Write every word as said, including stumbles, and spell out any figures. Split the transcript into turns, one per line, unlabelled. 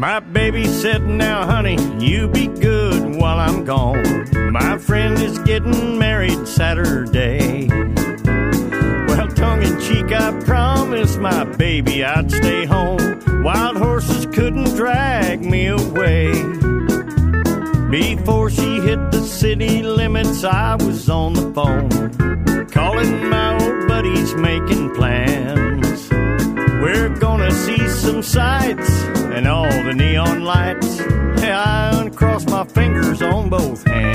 My baby said, now honey, you be good while I'm gone. My friend is getting married Saturday. Well, tongue-in-cheek, I promised my baby I'd stay home. Wild horses couldn't drag me away. Before she hit the city limits, I was on the phone, calling my old buddies, making plans. We're gonna see some sights and all the neon lights. I uncrossed my fingers on both hands.